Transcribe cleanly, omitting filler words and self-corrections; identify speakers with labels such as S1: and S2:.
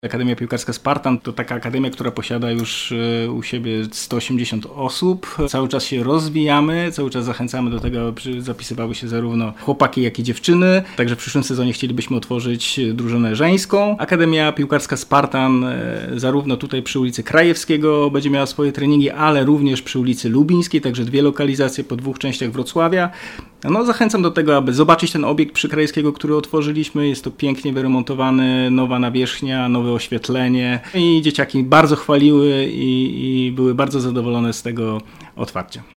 S1: Akademia Piłkarska Spartan to taka akademia, która posiada już u siebie 180 osób. Cały czas się rozwijamy, cały czas zachęcamy do tego, aby zapisywały się zarówno chłopaki, jak i dziewczyny. Także w przyszłym sezonie chcielibyśmy otworzyć drużynę żeńską. Akademia Piłkarska Spartan zarówno tutaj przy ulicy Krajewskiego będzie miała swoje treningi, ale również przy ulicy Lubińskiej, także 2 lokalizacje po 2 częściach Wrocławia. No, zachęcam do tego, aby zobaczyć ten obiekt przy Krajewskiego, który otworzyliśmy. Jest to pięknie wyremontowany, nowa nawierzchnia, nowe oświetlenie i dzieciaki bardzo chwaliły i były bardzo zadowolone z tego otwarcia.